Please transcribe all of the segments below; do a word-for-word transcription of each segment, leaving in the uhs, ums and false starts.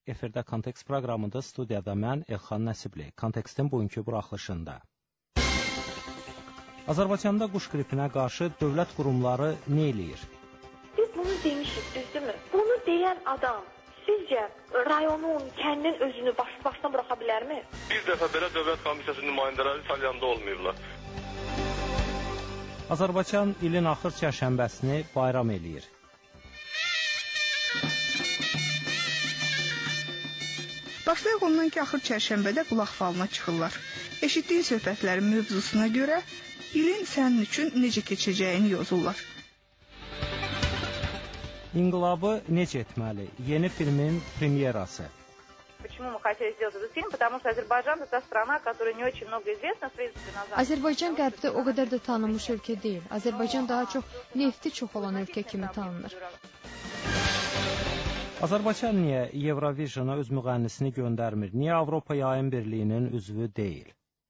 Efirdə Kontekst proqramında studiyada mən Elxan Nəsibli. Kontekstin bugünkü buraxılışında. Azərbaycanda quş qripinə qarşı dövlət qurumları nə eləyir? Biz bunu demişik, düzdürmü? Bunu deyən adam sizcə rayonun, kəndin özünü baş başına buraxa bilərmi? Bir dəfə belə dövlət komissiyasının nümayəndələri Salyanda olmayıblar. Azərbaycan ilin axır çərşənbəsini bayram eləyir. Başlayaq ondan ki, axır çərşənbədə qulaq falına çıxırlar. Eşitdiyin söhbətlərin mövzusuna görə ilin sənin üçün necə keçəcəyini yozurlar. İnqilabı necə etməli? Yeni filmin premyerası. Почему мы хотели сделать этот фильм? Потому что Азербайджан это страна, которая не очень много известна в принципе на Западе. Azərbaycan qərbdə o qədər də tanınmış ölkə deyil. Azərbaycan daha çox nefti çox olan ölkə kimi tanınır. Azərbaycan niyə Eurovision'a öz müğənnisini göndərmir? Niyə Avropa Yayım Birliyinin üzvü deyil?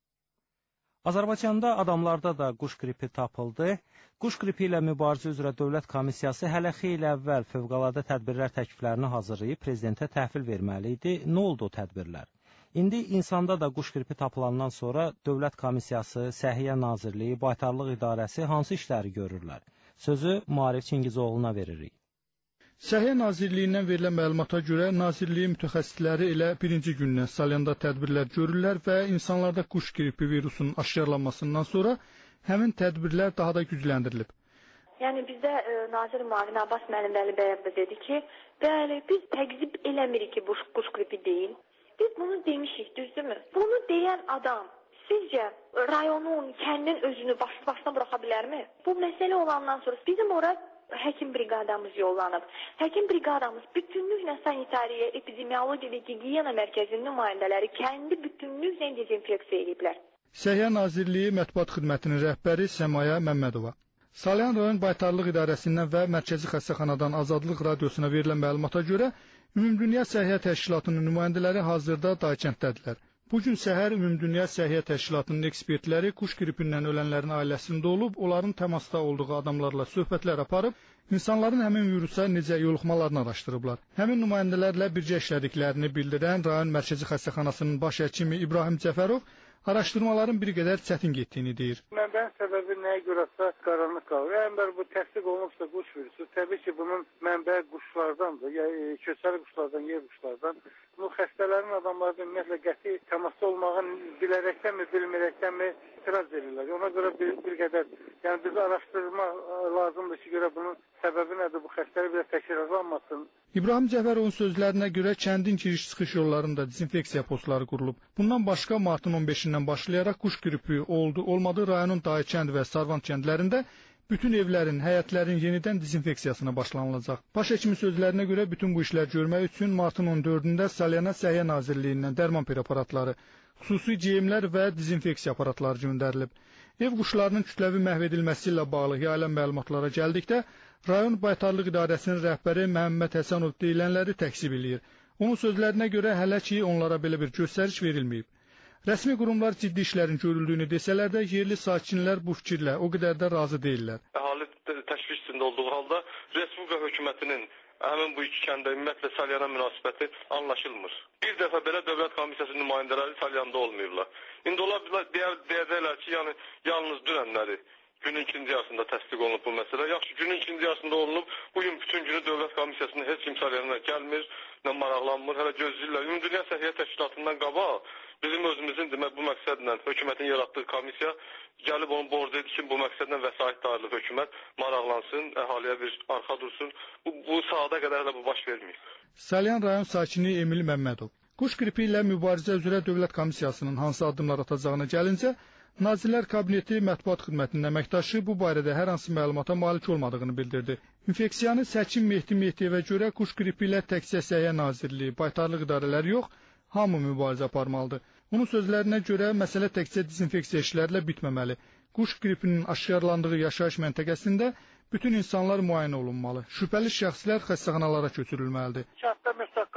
Azərbaycanda adamlarda da quş qripi tapıldı. Quş qripi ilə mübarizə üzrə Dövlət Komissiyası hələ xeyli əvvəl fövqəladə tədbirlər təkliflərini hazırlayıb prezidentə təhvil verməli idi. Nə oldu o tədbirlər? İndi insanda da quş qripi tapılandan sonra Dövlət Komissiyası, Səhiyyə Nazirliyi, Baytarlıq İdarəsi hansı işləri görürlər? Sözü Maarif Çingizoğlu'na veririk. Səhiyyə Nazirliyindən verilən məlumata görə Nazirliyin mütəxəssisləri elə birinci gündən Salyanda tədbirlər görürlər və insanlarda quş qripi virusunun aşkarlanmasından sonra həmin tədbirlər daha da gücləndirilib. Yəni bizdə e, Nazir Müavin Abbas Məlimbəli bəy də dedi ki, bəli, biz təqzib eləmirik ki, bu quş qripi deyil. Biz bunu demişik, düzdürmü? Bunu deyən adam sizcə rayonun, kəndin özünü baş başına buraxa bilərmi? Bu məsələ olandan sonra bizim ora həkim briqadamız yollanıb. Həkim briqadamız bütünlüklə sanitariya, epidemiologiya və gigiyena mərkəzinin nümayəndələri kəndi bütünlüklə dezinfeksiya ediblər. Səhiyyə Nazirliyi Mətbuat Xidmətinin rəhbəri Səmaya Məmmədova. Salyan rayon Baytarlıq İdarəsindən və Mərkəzi Xəstəxanadan Azadlıq Radiosuna verilən məlumata görə Ümumdünya Səhiyyə Təşkilatının nümayəndələri hazırda Daykənddədirlər. Bugün səhər Ümumdünya Səhiyyə Təşkilatının ekspertləri quş qripindən ölənlərin ailəsində olub, onların təmasda olduğu adamlarla söhbətlər aparıb, insanların həmin virusa necə yoluxmalarını araşdırıblar. Həmin nümayəndələrlə birgə işlədiklərini bildirən rayon Mərkəzi Xəstəxanasının baş həkimi İbrahim Cəfərov araşdırmaların bir qədər çətin getdiyini deyir. Mənbənin səbəbi nəyə görəsə qaranlıq qalır. Əgər bu təsdiq olunubsa quş virusu, təbii ki, bunun mənbəyi quşlardandır, yəni köçəri quşlardan, yer quşlardan. Bu xəstələrin adamları ümumiyyətlə qəti təmasda olmağın bilərəkdənmi, bilməkdənmi etiraz edirlər. Ona görə bir, bir qədər, yəni biz araşdırma lazımdır ki, görə bunun səbəbi nədir, bu xəstəlik belə təkrarlanmasın. İbrahim Cəfərovun sözlərinə görə kəndin giriş-çıxış yollarında dezinfeksiya postları qurulub. Bundan başqa martın on beşindən başlayaraq quş qripi oldu, olmadı rayonun Daykənd və Sarvant kəndlərində bütün evlərin, həyətlərin yenidən dezinfeksiyasına başlanılacaq. Baş həkimin sözlərinə görə bütün bu işlər görmək üçün martın on dördündə Salyana Səhiyyə Nazirliyindən dərman preparatları, xüsusi geyimlər və dezinfeksiya aparatları göndərilib. Ev quşlarının kütləvi məhv edilməsi ilə bağlı yayılan məlumatlara gəldikdə, rayon Baytarlıq İdarəsinin rəhbəri Məhəmməd Həsənov deyilənləri təksib eləyir. Onun sözlərinə görə hələ ki, onlara belə bir göstəriş verilməyib. Rəsmi qurumlar ciddi işlərin görüldüyünü desələr də, yerli sakinlər bu fikirlə o qədər də razı deyirlər. Əhali təşviş içində olduğu halda Respublika hökumətinin həmin bu iki kəndə ümumiyyətlə Salyana münasibəti anlaşılmır. Bir dəfə belə Dövlət Komissiyasının nümayəndələri Salyanda olmayıblar. İndi ola deyəcəklər ki, yəni yalnız dünənləri günün ikinci yarısında təsdiq olunub bu məsələ. Yaxşı, günün ikinci yarısında olunub, bugün bütün günü Dövlət Komissiyasında heç kim Salyana gəlmir, nə maraqlanmır, hələ gözləyirlər. Ümumdünya Səhiyyə Təşkilatından qabaq bizim özümüzün demək bu məqsədlə hökumətin yaratdığı komissiya gəlib onun borcu edir ki, bu məqsədlə vəsait dağılıb hökumət maraqlansın, əhaliyə bir arxa dursun. Bu, bu saata qədər də bu baş vermir. Salyan rayon sakini Emil Məmmədov. Quş qripi ilə mübarizə üzrə Dövlət Komissiyasının hansı addımlar atacağına gəlincə, Nazirlər Kabineti Mətbuat Xidmətinin əməkdaşı bu barədə hər hansı məlumata malik olmadığını bildirdi. İnfeksiyanı Həkim Mehdi Mehdiyevə görə quş qripi ilə təkcə Səhiyyə Nazirliyi, baytarlıq idarələri yox, hamı mübarizə aparmalıdır. Onun sözlərinə görə məsələ təkcə dezinfeksiya işlərlə bitməməli. Quş qripinin aşkarlandığı yaşayış məntəqəsində bütün insanlar müayinə olunmalı. Şübhəli şəxslər xəstəxanalara köçürülməlidir. Kənddə məsəl qapı-qapı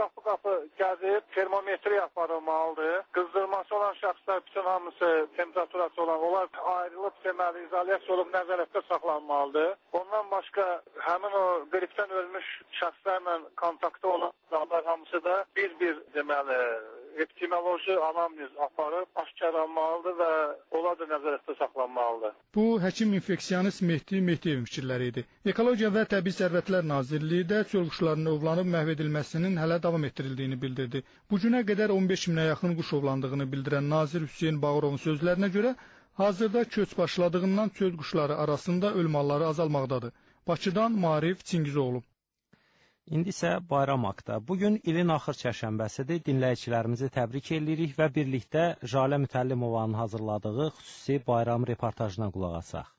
ətrafı gəzib termometriya aparılmalıdır. Qızdırması olan şəxslər bütün hamısı temperaturası olan onlar ayrılıb deməli izolyasiya olub nəzarətdə saxlanmalıdır. Ondan başqa həmin o qripdən ölmüş şəxslərlə kontaktda olan adamlar hamısı da bir-bir deməli epidemioloji anamnez aparıb aşkarlanmalıdır və onlar da nəzarətdə saxlanmalıdır. Bu, həkim infeksionist Mehdi Mehdiyevin fikirləri idi. Ekologiya və Təbii Sərvətlər Nazirliyi də çöl quşlarının ovlanıb məhv edilməsinin hələ davam etdirildiyini bildirdi. Bu günə qədər on beş minə yaxın quş ovlandığını bildirən nazir Hüseyn Bağırovun sözlərinə görə, hazırda köç başladığından çöl quşları arasında ölüm halları azalmaqdadır. Bakıdan Marif Çingizoğlu. İndi isə bayram haqqında. Bugün ilin axır çərşənbəsidir. Dinləyicilərimizi təbrik edirik və birlikdə Jalə Mütəllimovanın hazırladığı xüsusi bayram reportajına qulaq asaq.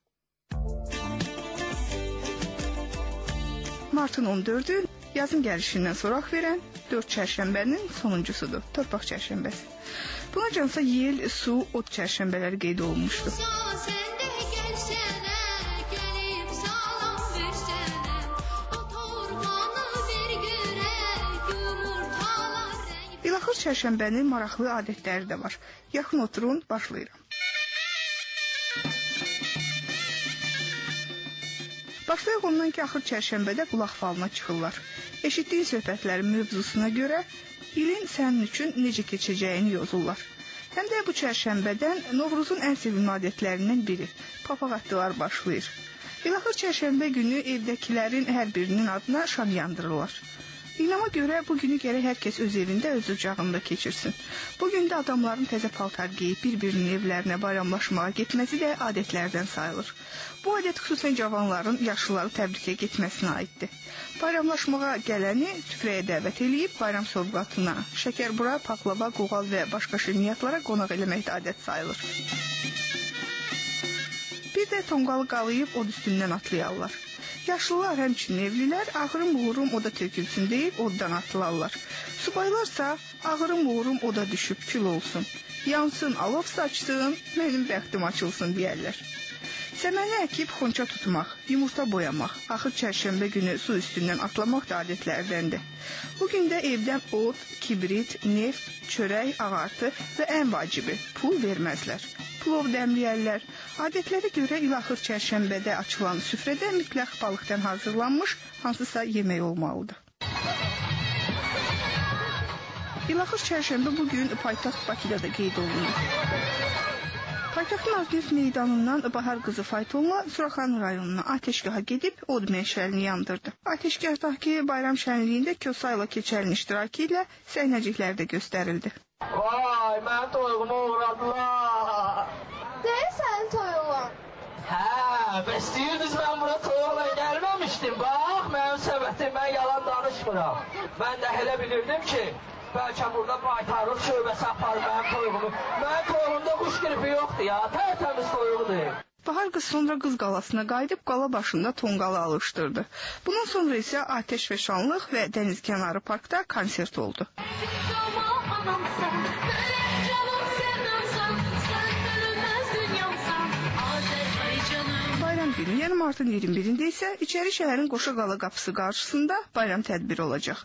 Martın on dördü yazın gəlişindən soraq verən dörd çərşənbənin sonuncusudur. Torpaq çərşənbəsi. Buna cansa yel, su, ot çərşənbələri qeyd olunmuşdu. İlaxır çərşənbənin maraqlı adətləri də var. Yaxın oturun, başlayıram. Başlayaq ondan ki, axır çərşənbədə qulaq falına çıxırlar. Eşitdiyin söhbətlərin mövzusuna görə ilin sənin üçün necə keçəcəyini yozurlar. Həm də bu çərşənbədən Novruzun ən sevimli adətlərindən biri, papaq atdılar başlayır. İlaxır çərşənbə günü evdəkilərin hər birinin adına şam yandırırlar. İnama görə bu günü gərək hər kəs öz evində, öz ocağında keçirsin. Bu gündə adamların təzə paltar geyib bir-birinin evlərinə bayramlaşmağa getməsi də adətlərdən sayılır. Bu adət xüsusən cavanların yaşlıları təbrikə getməsinə aiddir. Bayramlaşmağa gələni süfrəyə dəvət eləyib bayram sovqatına, şəkərbura, paklava, qoğal və başqa şirniyyatlara qonaq eləmək də adət sayılır. Bir də tonqalı qalayıb od üstündən atlayarlar. Yaşlılar, həmçinin evlilər, ağırım uğurum oda tökülsün deyib oddan atılarlar. Subaylarsa, ağırım uğurum oda düşüb kül olsun, yansın, alov saçsın, mənim bəxtim açılsın deyərlər. Səməni əkib xonça tutmaq, yumurta boyamaq, axır çərşənbə günü su üstündən atlamaq da adətlərdəndir. Bu gündə evdən od, kibrit, neft, çörək, ağartı və ən vacibi, pul verməzlər. Plov dəmləyərlər. Adətlərə görə ilaxır çərşənbədə açılan süfrədə mütləq balıqdan hazırlanmış hansısa yemək olmalıdır. İlaxır çərşənbə bugün paytaxt Bakıda da qeyd olunur. Paytaxtın Aznef meydanından Bahar qızı faytonla Suraxanı rayonuna atəşgaha gedib od məşəlini yandırdı. Atəşgahdakı bayram şənliyində Kosa ilə keçərin iştirakı ilə səhnəciklər də göstərildi. Vay, mənim toyuğumu uğradılar. Deyil sənin toyuğun. Hə, bəstəyirdiniz mən bura toyuqla gəlməmişdim. Bax, mənim səbətim, mən yalan danışmıram. Mən də elə bilirdim ki, bəlkə burada baytarlıq şöbəsi aparır mənim toyuğumu. Mənim toyuğumda quş qripi yoxdur ya, tərtəmiz toyuqdur. Bahar qız sonra qız qalasına qayıdıb qala başında tonqalı alışdırdı. Bundan sonra isə Atəş və Şanlıq və Dəniz kənarı parkda konsert oldu. Bayram günü, yəni martın iyirmi birində isə İçəri şəhərin Qoşaqala qapısı qarşısında bayram tədbiri olacaq.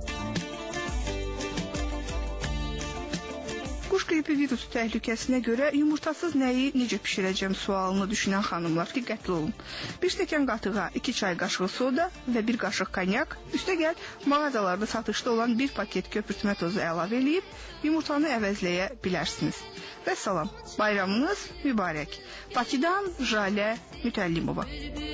Quş qripi virusu təhlükəsinə görə yumurtasız nəyi necə bişirəcəm sualını düşünən xanımlar diqqətli olun. Bir stəkan qatığa, iki çay qaşığı soda və bir qaşıq konyak, üstə gəl mağazalarda satışda olan bir paket köpürtmə tozu əlavə eləyib yumurtanı əvəzləyə bilərsiniz. Və salam, bayramınız mübarək. Bakıdan Jalə Mütəllimova.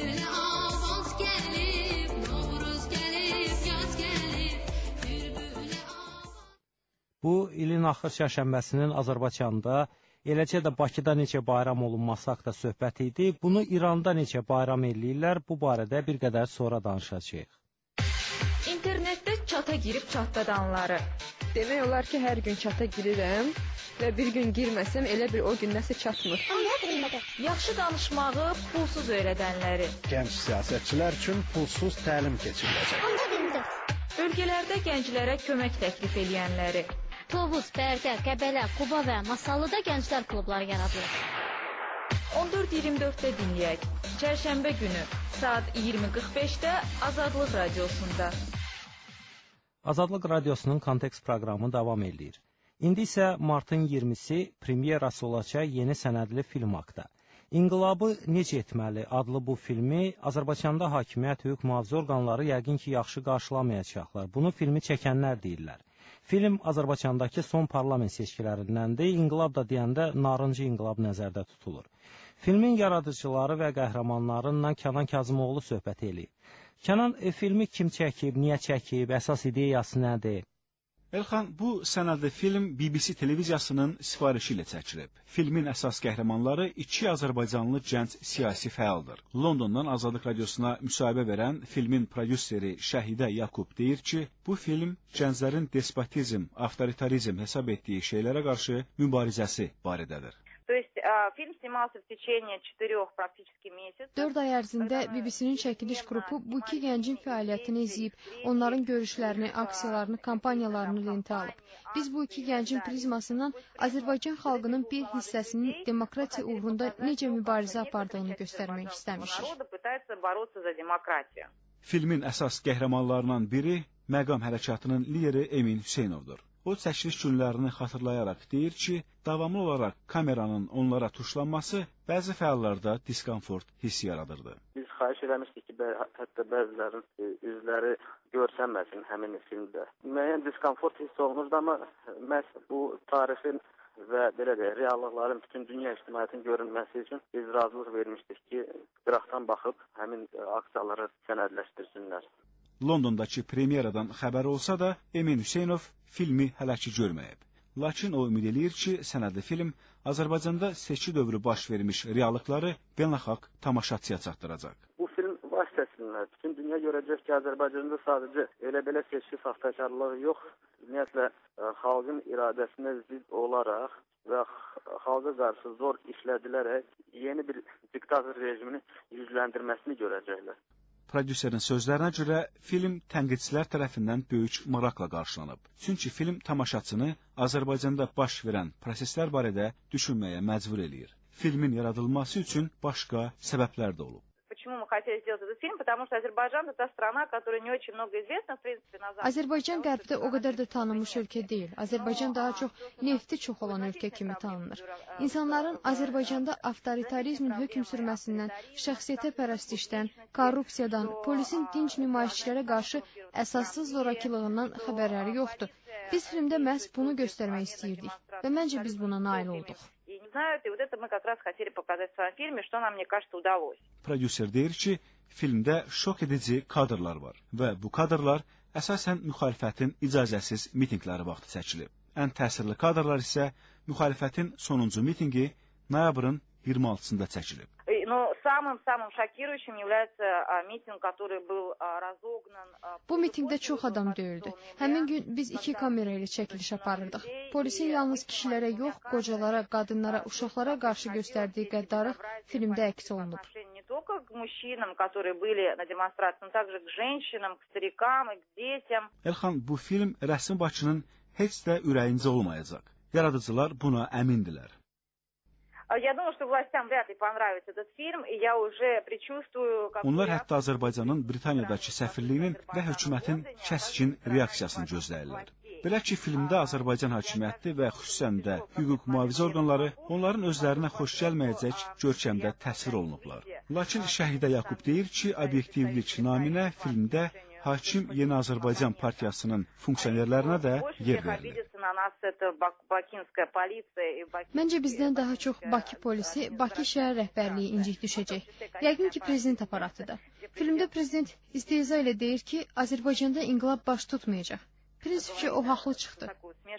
Bu, ilin axır çərşənbəsinin Azərbaycanda, eləcə də Bakıda necə bayram olunması haqda söhbət idi. Bunu İranda necə bayram eləyirlər, bu barədə bir qədər sonra danışacağıq. İnternetdə çata girib çatdadanları. Demək olar ki, hər gün çata girirəm və bir gün girməsəm elə bir o gün nəsə çatmır. Yaxşı danışmağı pulsuz öyrədənləri. Gənc siyasətçilər üçün pulsuz təlim keçiriləcək. Ölkələrdə gənclərə kömək təklif edənləri. Tovuz, Bərdə, Qəbələ, Quba və Masallıda gənclər klubları yaradılır. on dörd iyirmi dörddə dinləyək. Çərşənbə günü saat iyirmi qırx beşdə Azadlıq radiosunda. Azadlıq Radiosunun Kontekst proqramı davam edir. İndi isə martın iyirmisi premyerası olacaq yeni sənədli film haqqında. İnqilabı necə etməli adlı bu filmi Azərbaycanda hakimiyyət hüquq mühafizə orqanları yəqin ki, yaxşı qarşılamayacaqlar. Bunu filmi çəkənlər deyirlər. Film Azərbaycandakı son parlament seçkilərindəndir. İnqilab da deyəndə narıncı inqilab nəzərdə tutulur. Filmin yaradıcıları və qəhrəmanlarından Kənan Kazımoğlu söhbət eləyib. Kənan, e, filmi kim çəkib, niyə çəkib, əsas ideyası nədir? Elxan, bu sənədli film B B C televiziyasının sifarişi ilə çəkilib. Filmin əsas qəhrəmanları iki Azərbaycanlı gənc siyasi fəaldır. Londondan Azadlıq Radiosuna müsahibə verən filmin prodüseri Şəhidə Yakub deyir ki, bu film gənclərin despotizm, avtoritarizm hesab etdiyi şeylərə qarşı mübarizəsi barədədir. Dörd ay ərzində B B C-nin çəkiliş qrupu bu iki gəncin fəaliyyətini izləyib, onların görüşlərini, aksiyalarını, kampaniyalarını lentə alıb. Biz bu iki gəncin prizmasından Azərbaycan xalqının bir hissəsinin demokratiya uğrunda necə mübarizə apardığını göstərmək istəmişik. Filmin əsas qəhrəmanlarından biri Məqam hərəkatının lideri Emin Hüseynovdur. O, çəkiliş günlərini xatırlayaraq deyir ki, davamlı olaraq kameranın onlara tuşlanması bəzi fəallarda diskomfort hissi yaradırdı. Biz xahiş eləmişdik ki, hətta bəzilərin üzləri görsənməsin həmin filmdə. Müəyyən diskomfort hissi olunurdu, amma məhz bu tarixin və belə də reallıqların bütün dünya ictimaiyyətinin görünməsi üçün biz razılıq vermişdik ki, qıraqdan baxıb həmin aksiyaları sənədləşdirsinlər. Londondakı premyeradan xəbər olsa da, Emin Hüseynov filmi hələ ki görməyib. Lakin o ümid eləyir ki, sənədli film Azərbaycanda seçki dövrü baş vermiş reallıqları beynəlxalq tamaşaçıya çatdıracaq. Bu film vasitəsilə bütün dünya görəcək ki, Azərbaycanda sadəcə elə-belə seçki saxtakarlığı yox, ümumiyyətlə xalqın iradəsinə zidd olaraq və xalqa qarşı zor işlədilərək yeni bir diktator rejimini yüzləndirməsini görəcəklər. Prodüserin sözlərinə görə film tənqidçilər tərəfindən böyük maraqla qarşılanıb. Çünki film tamaşaçını Azərbaycanda baş verən proseslər barədə düşünməyə məcbur eləyir. Filmin yaradılması üçün başqa səbəblər də olub. Azərbaycan qərbdə o qədər də tanınmış ölkə deyil. Azərbaycan daha çox nefti çox olan ölkə kimi tanınır. İnsanların Azərbaycanda avtoritarizmin hökm sürməsindən, şəxsiyyətə pərəstişdən, korrupsiyadan, polisin dinc nümayişçilərə qarşı əsassız zorakılığından xəbərləri yoxdur. Biz filmdə məhz bunu göstərmək istəyirdik və məncə biz buna nail olduq. Prodüser deyir ki, filmdə şok edici kadrlar var və bu kadrlar əsasən müxalifətin icazəsiz mitinqləri vaxtı çəkilib. Ən təsirli kadrlar isə müxalifətin sonuncu mitinqi noyabrın iyirmi altısında çəkilib. Bu mitingdə çox adam döyüldü. Həmin gün biz iki kamera ilə çəkiliş aparırdıq. Polisin yalnız kişilərə yox, qocalara, qadınlara, uşaqlara qarşı göstərdiyi qəddarlıq filmdə əks olunub. Elxan, bu film rəsmi Bakının heç də ürəyincə olmayacaq. Yaradıcılar buna əmindilər. Onlar hətta Azərbaycanın Britaniyadakı səfirliyinin və hökumətin kəskin reaksiyasını gözləyirlər. Belə ki, filmdə Azərbaycan hakimiyyəti və xüsusən də hüquq mühafizə orqanları onların özlərinə xoş gəlməyəcək görkəmdə təsvir olunublar. Lakin Şəhidə Yakub deyir ki, obyektivlik naminə filmdə Hakim Yeni Azərbaycan Partiyasının funksionerlərinə də yer verilir. Məncə bizdən daha çox Bakı polisi, Bakı şəhər rəhbərliyi incik düşəcək. Yəqin ki, prezident aparatıdır. Filmdə prezident istehza ilə deyir ki, Azərbaycanda inqilab baş tutmayacaq. Prinsipcə o haqlı çıxdı.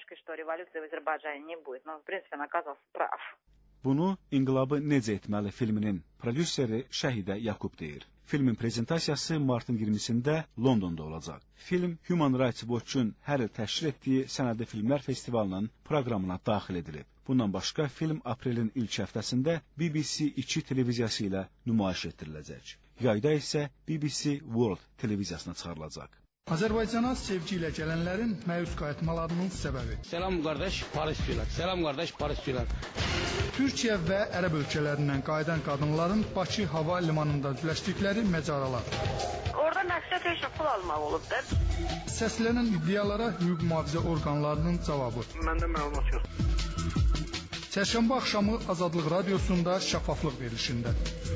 Bunu İnqilabı necə etməli filminin prodüseri Şəhidə Yakub deyir. Filmin prezentasiyası martın iyirmisində Londonda olacaq. Film Human Rights Watch-un hər il təşkil etdiyi sənədli filmlər festivalının proqramına daxil edilib. Bundan başqa film aprelin ilk həftəsində B B C iki televiziyası ilə nümayiş etdiriləcək. Yayda isə B B C World televiziyasına çıxarılacaq. Azərbaycana sevgi ilə gələnlərin məyus qayıtmalarının səbəbi. Selam qardaş, Paris diyorlar. Selam qardaş, Paris diyorlar. Türkiyə və Ərəb ölkələrindən qayıdan qadınların Bakı hava limanında düzləşdikləri məcaralar. Orada məqsəd heç pul almaq olub da. Səslənən iddialara hüquq mühafizə orqanlarının cavabı. Məndə məlumat yoxdur. Çərşənbə axşamı Azadlıq Radiosunda şəffaflıq verilişində.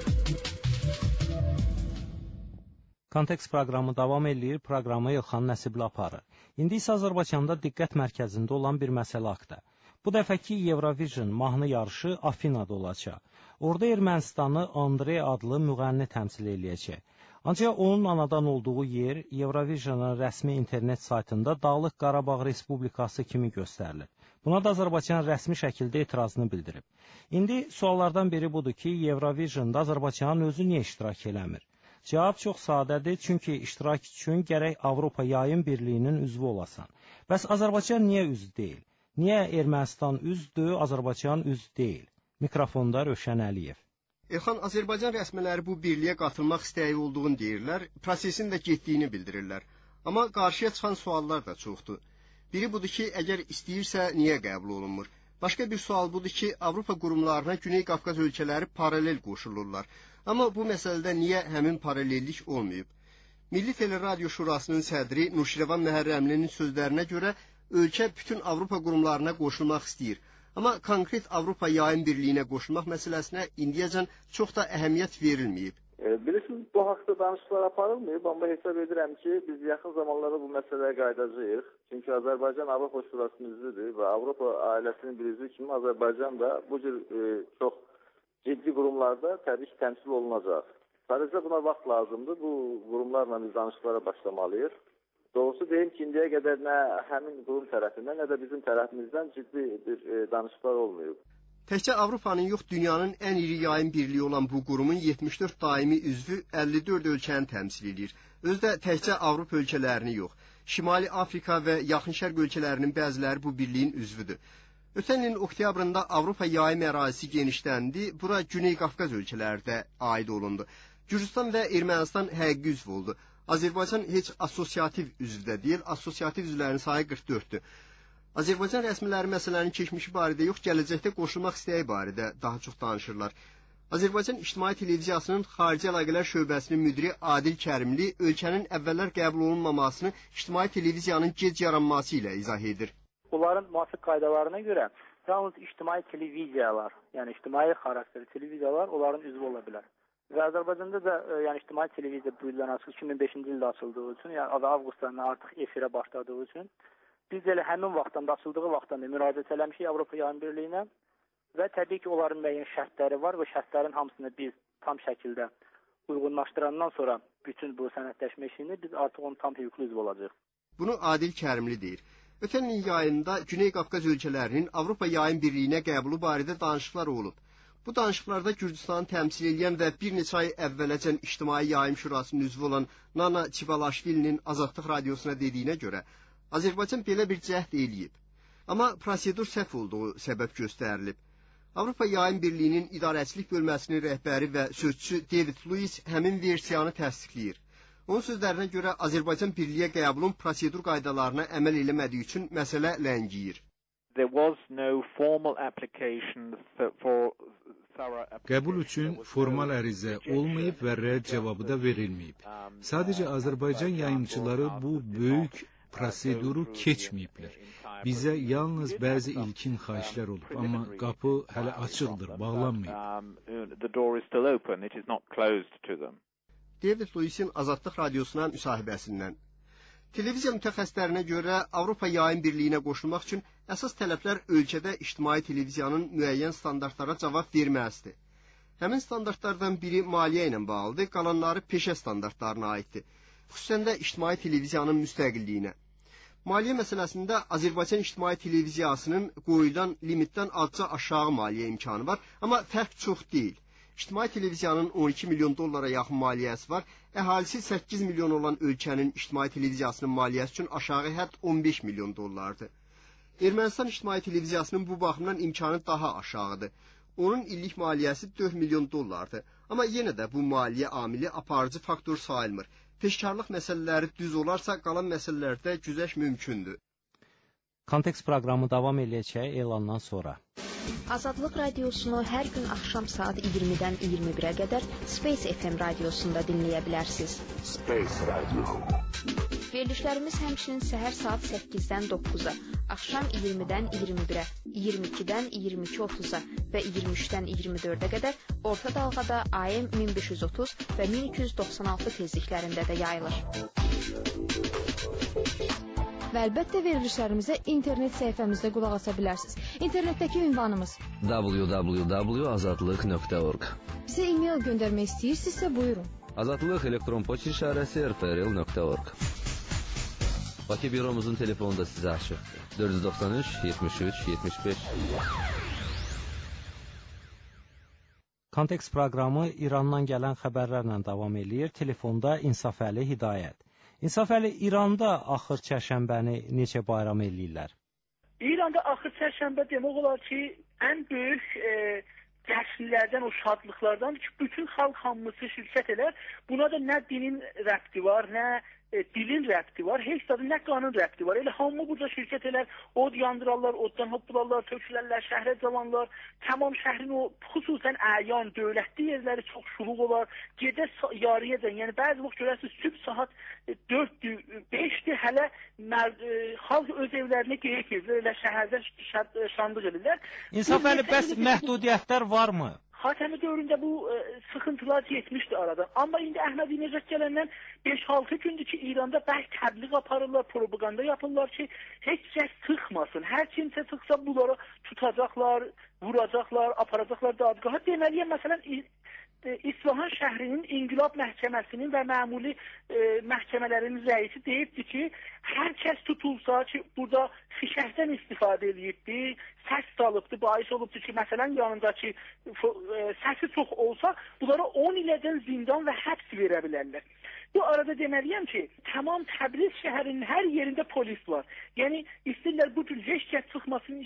Kontekst proqramı davam eləyir, proqramı İlxan Nəsibli aparır. İndi isə Azərbaycanda diqqət mərkəzində olan bir məsələ haqda. Bu dəfəki Eurovision mahnı yarışı Afinada olacaq. Orada Ermənistanı Andrey adlı müğənni təmsil eləyəcək. Ancaq onun anadan olduğu yer Eurovision'un rəsmi internet saytında Dağlıq Qarabağ Respublikası kimi göstərilir. Buna da Azərbaycan rəsmi şəkildə etirazını bildirib. İndi suallardan biri budur ki, Eurovision'da Azərbaycanın özü niyə iştirak eləmir? Cavab çox sadədir, çünki iştirak üçün gərək Avropa Yayım Birliyinin üzvü olasan. Bəs Azərbaycan niyə üzv deyil? Niyə Ermənistan üzdür, Azərbaycan üzv deyil? Mikrofonda Rövşən Əliyev. Elxan, Azərbaycan rəsmiləri bu birliyə qatılmaq istəyi olduğunu deyirlər, prosesin də getdiyini bildirirlər. Amma qarşıya çıxan suallar da çoxdur. Biri budur ki, əgər istəyirsə, niyə qəbul olunmur? Başqa bir sual budur ki, Avropa qurumlarına Güney Qafqaz ölkələri paralel qoşulurlar. Amma bu məsələdə niyə həmin paralellik olmayıb? Milli Teleradio Şurasının sədri Nuşirvan Məhərrəmlinin sözlərinə görə ölkə bütün Avropa qurumlarına qoşulmaq istəyir. Amma konkret Avropa Yayım Birliyinə qoşulmaq məsələsinə indiyəcən çox da əhəmiyyət verilməyib. E, bilirsiniz, bu haqda danışıqlar aparılmayıb, amma hesab edirəm ki, biz yaxın zamanlarda bu məsələyə qayıdacağıq. Çünki Azərbaycan Avropa Şurasının üzvüdür və Avropa ailəsinin bir üzvü kimi Azərbaycan da bu cür e, çox ciddi qurumlarda təbii ki, təmsil olunacaq. Sadəcə buna vaxt lazımdır, bu qurumlarla biz danışıqlara başlamalıyıq. Doğrusu deyim ki, indiyə qədər nə həmin qurum tərəfindən, nə də bizim tərəfimizdən ciddi bir e, danışıqlar olmayıb. Təkcə Avropanın yox, dünyanın ən iri yayım birliyi olan bu qurumun yetmiş dörd daimi üzvü əlli dörd ölkəni təmsil edir. Özü də təkcə Avropa ölkələrini yox, Şimali Afrika və Yaxın Şərq ölkələrinin bəziləri bu birliyin üzvüdür. Ötən ilin oktyabrında Avropa yayım ərazisi genişləndi, bura Güney Qafqaz ölkələri də aid olundu. Gürcüstan və Ermənistan həqiqi üzv oldu. Azərbaycan heç asosiyativ üzv də deyil, asosiyativ üzvlərin sayı qırx dörddür. Azərbaycan rəsmiləri məsələnin keçmişi barədə yox, gələcəkdə qoşulmaq istəyi barədə daha çox danışırlar. Azərbaycan İctimai Televiziyasının Xarici Əlaqələr Şöbəsinin müdiri Adil Kərimli ölkənin əvvəllər qəbul olunmamasını İctimai Televiziyanın gec yaranması ilə izah edir. Onların müvafiq qaydalarına görə yalnız ictimai televiziyalar, yəni ictimai xarakterli televiziyalar onların üzvü ola bilər. Və Azərbaycanda da yəni ictimai televiziya bu ildən açıldı, iki min beşinci ildə açıldığı üçün, yəni avqust ayında artıq efirə başladığı üçün biz də elə həmin vaxtdan da açıldığı vaxtdan da müraciət eləmişik Avropa Yayım Birliyinə və təbii ki, onların müəyyən şərtləri var və şərtlərin hamısını biz tam şəkildə uyğunlaşdırandan sonra bütün bu sənədləşmə işini biz artıq onun tam hüquqlu üzvü olacağıq. Bunu Adil Kərimli deyir. Ötən ilin yayında Güney Qafqaz ölkələrinin Avropa Yayım Birliyinə qəbulu barədə danışıqlar olub. Bu danışıqlarda Gürcüstanı təmsil edən və bir neçə ay əvvələcən İctimai Yayım Şurasının üzvü olan Nana Çibalaşvilinin Azadlıq Radiosuna dediyinə görə Azərbaycan belə bir cəhd eləyib. Amma prosedur səhv olduğu səbəb göstərilib. Avropa Yayım Birliyinin idarəçilik bölməsinin rəhbəri və sözçüsü David Lewis həmin versiyanı təsdiqləyir. Onun sözlərinə görə Azərbaycan birliyə qəbulun prosedur qaydalarına əməl eləmədiyi üçün məsələ ləngiyir. There was no formal application for Qəbul üçün formal ərizə olmayıb və rədd cavabı da verilməyib. Sadəcə Azərbaycan yayımçıları bu böyük proseduru keçməyiblər. Bizə yalnız bəzi ilkin xahişlər olub, amma qapı hələ açıqdır, bağlanmayıb. David Lewis'in Azadlıq Radiosuna müsahibəsindən. Televiziya mütəxəssislərinə görə Avropa Yayım Birliyinə qoşulmaq üçün əsas tələblər ölkədə ictimai televiziyanın müəyyən standartlara cavab verməzdir. Həmin standartlardan biri maliyyə ilə bağlıdır, qalanları peşə standartlarına aiddir. Xüsusən də ictimai televiziyanın müstəqilliyinə. Maliyyə məsələsində Azərbaycan İctimai Televiziyasının qoyulan limitdən azca aşağı maliyyə imkanı var, amma fərq çox deyil. İctimai televiziyanın on iki milyon dollara yaxın maliyyəsi var, əhalisi səkkiz milyon olan ölkənin ictimai televiziyasının maliyyəsi üçün aşağı hədd on beş milyon dollardır. Ermənistan İctimai Televiziyasının bu baxımdan imkanı daha aşağıdır. Onun illik maliyyəsi dörd milyon dollardır. Amma yenə də bu maliyyə amili aparıcı faktor sayılmır. Peşkarlıq məsələləri düz olarsa, qalan məsələlərdə güzəşt mümkündür. Kontekst proqramı davam edəcək elandan sonra. Azadlıq Radiosunu hər gün axşam saat iyirmidən iyirmi birə qədər Space F M radiosunda dinləyə bilərsiniz. Space Radio. Verilişlərimiz həmçinin səhər saat səkkizdən doqquza, axşam iyirmidən iyirmi birə, iyirmi ikidən iyirmi iki otuz'a və iyirmi üçdən iyirmi dördə qədər orta dalğada A M min beş yüz otuz və min iki yüz doxsan altı tezliklərində də yayılır. Və əlbəttə verilişlərimizə internet səhifəmizdə qulaq asa bilərsiniz. İnternetdəki ünvanımız w w w nöqtə azadlıq nöqtə org. Bizə e-mail göndərmək istəyirsinizsə buyurun. Azadlıq elektron poçt işarəsi r t r l nöqtə org. Bakı büromuzun telefonu da sizə açıqdır. dörd yüz doxsan üç yetmiş üç yetmiş beş. Kontekst proqramı İrandan gələn xəbərlərlə davam eləyir. Telefonda İnsafəli Hidayət. İnsafəli, İranda axır çərşənbəni necə bayram eləyirlər? İranda axır çərşənbə demək olar ki, ən böyük e, cəşnlərdən, o şadlıqlardan ki, bütün xalq hamısı şirkət elər. Buna da nə dinin rəbti var, nə e, dilin rəbti var, heç də nə qanun rəbti var. Elə hamı burada şirkət elər, od yandırarlar, oddan hoppularlar, tökülərlər, şəhrə calanlar. Tamam şəhrin o xüsusən əyan, dövlətli yerləri çox şuluq olar. Gecə yarıyadan, yəni bəzi vaxt görərsiniz, sübh saat dörddür, beşdir, hələ mərd, e, xalq öz evlərinə qeyib edir, elə şəhərdə şandıq edirlər. İnsafəli, bəs məhdudiyyətlər varmı? Xatəmi dövründə bu e, sıxıntılar getmişdi aradan. Amma indi Əhmədinəcad gələndən beş altı gündür ki, İranda bəlkə təbliğ aparırlar, propaganda yapırlar ki, heç kəs sıxmasın. Hər kimsə sıxsa bunları tutacaqlar, vuracaqlar, aparacaqlar dadgaha. Deməliyəm, məsələn, İsfahan şəhrinin İnqilab Məhkəməsinin və məmuli e, məhkəmələrinin rəisi deyibdi ki, hər kəs tutulsa ki, burada fişəkdən istifadə edibdi, səs salıbdı, bahis olubdu ki, məsələn, yanındakı e, səsi çox olsa, bunlara on ildən zindan və həbs verə bilərlər. Bu arada deməliyəm ki, tamam Təbriz şəhərinin hər yerində polis var. Yəni, istəyirlər bu cür heç kəs çıxmasın,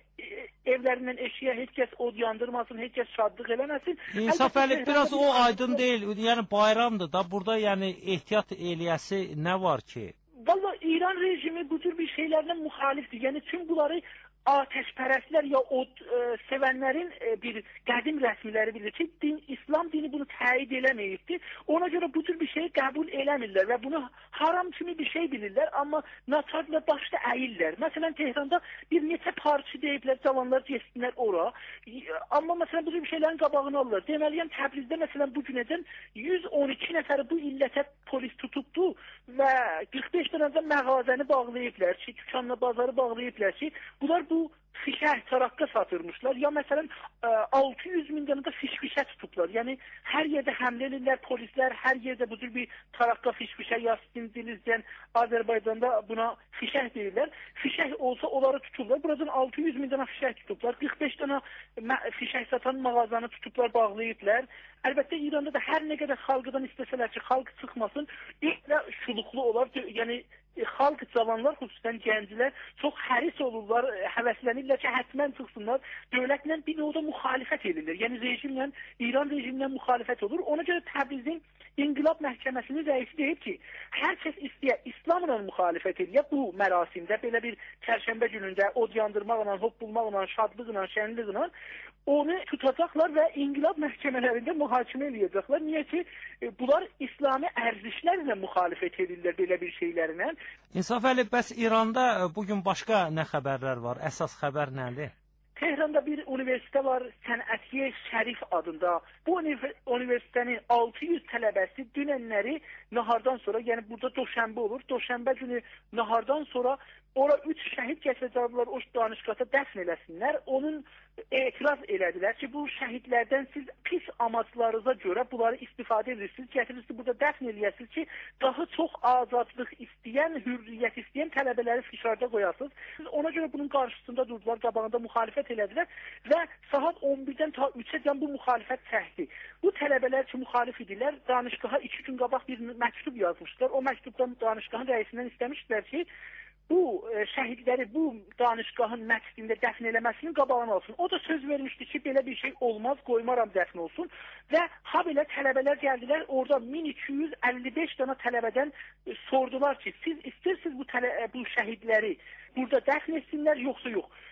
evlərindən eşiyə, heç kəs od yandırmasın, heç kəs şadlıq eləməsin. İnsafəli, biraz o aydın deyil, yəni bayramdır da, burada yəni ehtiyat eləyəsi nə var ki? Valla İran rejimi bu cür bir şeylərlə müxalifdir. Yəni, tüm bunları ateşpərəstlər ya od e, sevənlərin e, bir qədim rəsmiləri bilir ki, din, İslam dini bunu təyin eləməyibdir. Ona görə bu cür bir şeyi qəbul eləmirlər və bunu haram kimi bir şey bilirlər, amma naçarla başda əyirlər. Məsələn, Tehranda bir neçə parçı deyiblər, cavanlar getsinlər ora. Amma məsələn, bu cür bir şeylərin qabağını alırlar. Deməliyəm, Təbrizdə məsələn bu günəcən yüz on iki nəfəri bu illətə polis tutubdu və qırx beş dənədən məğazəni bağlayıblar ki, dükanla bazarı bağlayıblar ki, bunlar bu fişək, taraqqa satırmışlar. Ya məsələn, altı yüz min dənə də fiş-fişə tutublar. Yəni, hər yerdə həmlə edirlər, polislər, hər yerdə bu cür bir taraqqa fiş-fişə, yastin, dilizdən, Azərbaycanda buna fişək deyirlər. Fişək olsa onları tutublar. Buradan altı yüz min dənə fişək tutublar. qırx beş dənə fişək satan mağazanı tutublar, bağlayıblar. Əlbəttə, İranda da hər nə qədər xalqıdan istəsələr ki, xalq çıxmasın, ilk və şuluqlu olar. Yəni, xalq cavanlar, xüsusən gənclər çox həris olurlar, həvəslənirlər ki, hətmən çıxsınlar, dövlətlə bir növdə müxalifət edirlər. Yəni rejimlə, İran rejimlə müxalifət olur. Ona görə Təbrizin İnqilab Məhkəməsinin rəisi deyib ki, hər kəs istəyə İslamla müxalifət edir. Bu mərasimdə, belə bir çərşənbə günündə od yandırmaqla, hop bulmaqla, şadlıqla, şənliqlə onu tutacaqlar və İnqilab məhkəmələrində mühakimə eləyəcəklər. Niyə ki, bunlar İslami ərzişlərlə müxalifət edirlər belə bir şeylərlə. İnsafəli, bəs İranda bugün başqa nə xəbərlər var? Əsas xəbər nədir? Tehranda bir universitet var, Sənətiyyə Şərif adında. Bu universitetin altı yüz tələbəsi dünənləri nahardan sonra, yəni burada Doşənbə olur, Doşənbə günü nahardan sonra ora üç şəhid gətirəcəklər, o danışqata dəfn eləsinlər. Onun etiraz elədilər ki, bu şəhidlərdən siz pis amaclarınıza görə bunları istifadə edirsiniz, gətirirsiniz burada dəfn eləyəsiniz ki, daha çox azadlıq istəyən, hürriyyət istəyən tələbələri fişarda qoyasınız. Siz ona görə bunun qarşısında durdular, qabağında müxalifət elədilər və saat on birdən ta üçəcən bu müxalifət çəkdi. Bu tələbələr ki, müxalif idilər, danışqaha iki gün qabaq bir məktub yazmışlar. O məktubdan danışqahın rəisindən istəmişdilər ki, bu e, şəhidləri bu danışqahın məqsədində dəfn eləməsinin qabağını alsın. O da söz vermişdi ki, belə bir şey olmaz, qoymaram dəfn olsun. Və ha belə tələbələr gəldilər, orada min iki yüz əlli beş dənə tələbədən e, sordular ki, siz istəyirsiniz bu, tələ, bu şəhidləri burada dəfn etsinlər, yoxsa yox.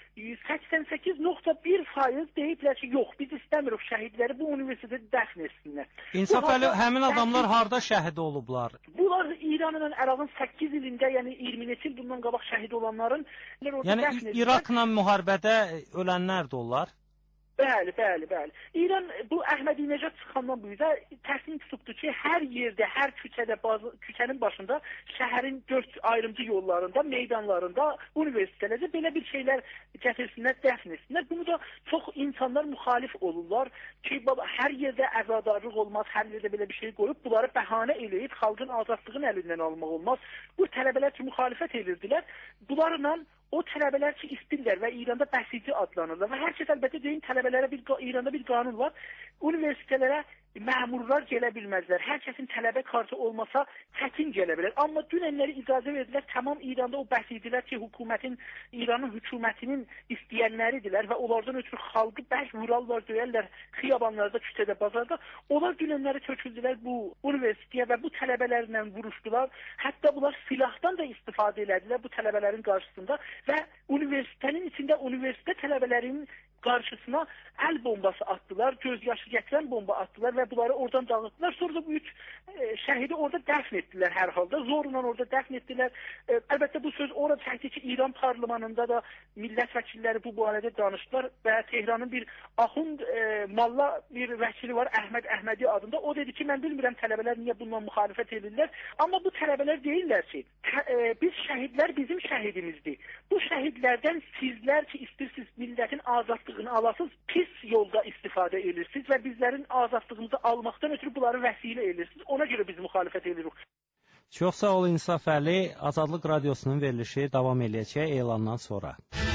səksən səkkiz nöqtə bir faiz deyiblər ki, yox, biz istəmirik şəhidləri bu universitetdə dəfn etsinlər. İnsaf Əli, həmin adamlar harda şəhid olublar? Bunlar İranla Ərağın səkkiz ilində, yəni iyirmi neçə il bundan qabaq şəhid olanların yəni İraqla müharibədə ölənlər də onlar? Bəli, bəli, bəli. İran bu Əhmədinəcad çıxandan bu yüzden təsmin tutubdu ki, hər yerdə, hər küçədə, bazı küçənin başında, şəhərin dörd ayrımcı yollarında, meydanlarında, universitetlərdə belə bir şeylər gətirsinlər, dəfn etsinlər. Bunu da çox insanlar müxalif olurlar ki, baba, hər yerdə əzadarlıq olmaz, hər yerdə belə bir şey qoyub, bunları bəhanə eləyib, xalqın azadlığını əlindən almaq olmaz. Bu tələbələr ki, müxalifət edirdilər. Bunlarla o tələbələr ki, istirlər və İranda bəsici adlanırlar və hər kəs əlbəttə deyin, tələbələrə bir, İranda bir qanun var, universitetlərə məmurlar gələ bilməzlər. Hər kəsin tələbə kartı olmasa çətin gələ bilər. Amma dünənləri icazə verdilər, tamam İranda o bəsicilər ki, hökumətin, İranın hökumətinin istəyənləridirlər və onlardan ötürü xalqı bərk vurarlar, döyərlər xiyabanlarda, küçədə, bazarda. Onlar dünənləri töküldülər bu universitetə və bu tələbələrlə vuruşdular. Hətta bunlar silahdan da istifadə elədilər bu tələbələrin qarşısında və universitetin içində universitet tələbələrinin qarşısına əl bombası atdılar, göz yaşı gətirən bomba atdılar və bunları oradan dağıtdılar. Sonra da bu üç e, şəhidi orada dəfn etdilər hər halda. Zorla orada dəfn etdilər. E, əlbəttə bu söz orada çəkdi ki, İran parlamentində da millət vəkilləri bu barədə danışdılar və Tehranın bir Axund e, Malla bir vəkili var, Əhməd Əhmədi adında. O dedi ki, mən bilmirəm tələbələr niyə bundan müxalifət edirlər. Amma bu tələbələr deyirlər ki, tə, e, biz şəhidlər bizim şəhidimizdir. Bu şəhidlərdən sizlər ki, istəyirsiniz millətin azadlığını alasınız, pis yolda istifadə edirsiniz və bizlərin azadlığımızı almaqdan ötürü bunları vəsilə edirsiniz. Ona görə biz müxalifət edirik. Çox sağ ol İnsaf Əli. Azadlıq Radiosunun verilişi davam eləyəcək elandan sonra.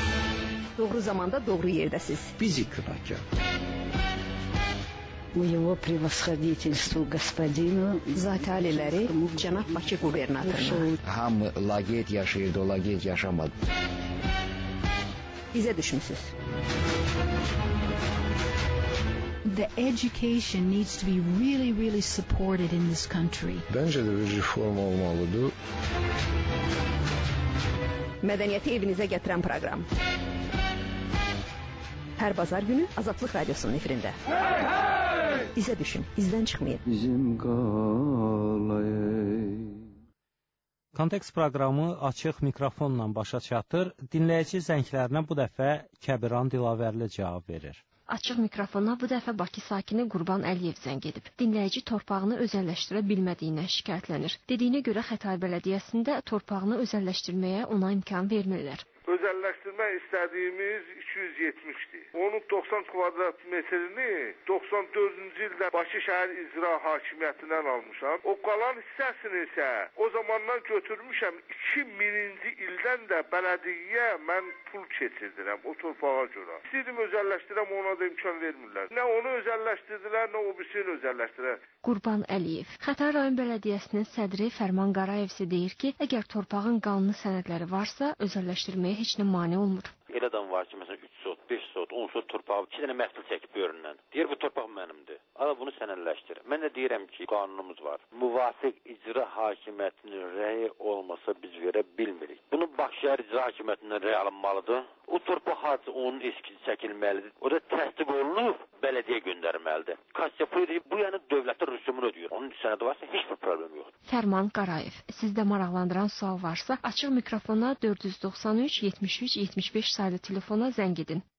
Doğru zamanda doğru yerdəsiz. Bizi günahkar. Его превосходительству господину Zati aliləri cənab Bakı qubernatoruna. Hamı laqeyd yaşayırdı, o laqeyd yaşamadı. Bizə düşmüsüz. The education needs to be really, really supported in this country. Bence de bir reform olmalıdır. Mədəniyyəti evinizə gətirən proqram. Hər bazar günü Azadlıq Radiosunun efirində. Hey, hey! Bizə düşün, izdən çıxmayın. Bizim qalayı. Kontekst proqramı açıq mikrofonla başa çatır. Dinləyici zənglərinə bu dəfə Kəbiran Dilavərli cavab verir. Açıq mikrofona bu dəfə Bakı sakini Qurban Əliyev zəng edib. Dinləyici torpağını özəlləşdirə bilmədiyindən şikayətlənir. Dediyinə görə Xətai bələdiyyəsində torpağını özəlləşdirməyə ona imkan vermirlər. Özəlləşdirmək istədiyimiz iki yüz yetmişdir. Onun doxsan kvadrat metrini doxsan dördüncü ildə Bakı şəhər icra hakimiyyətindən almışam. O qalan hissəsini isə o zamandan götürmüşəm. iki minci ildən də bələdiyyə mən pul keçirdirəm o torpağa görə. İstəyirdim özəlləşdirəm, ona da imkan vermirlər. Nə onu özəlləşdirdilər, nə o birisini özəlləşdirər. Qurban Əliyev. Xətai rayon bələdiyyəsinin sədri Fərman Qarayev isə deyir ki, əgər torpağın qanuni sənədləri varsa, özəlləşdirməyə heç nə mane olmur. Elə adam var ki, məsələn üç sot, beş sot, on sot torpağı iki dənə məxtul çəkib böyründən. Deyir bu torpaq mənimdir. Ala bunu sənədləşdir. Mən də deyirəm ki, qanunumuz var. Müvafiq icra hakimiyyətinin rəyi olmasa biz verə bilmirik. Bunu Bakı şəhər icra hakimiyyətindən rəy alınmalıdır. O torpaq hadisi onun eskici çəkilməlidir. O da təsdiq olunub bələdiyyə göndərməlidir. Kasiya pul edib, bu yəni dövlətin rüsumunu ödəyir. Onun sənədi varsa heç bir problem yoxdur. Fərman Qarayev. Sizdə maraqlandıran sual varsa, açıq mikrofona dörd yüz doxsan üç yetmiş üç yetmiş beş saylı telefona zəng edin.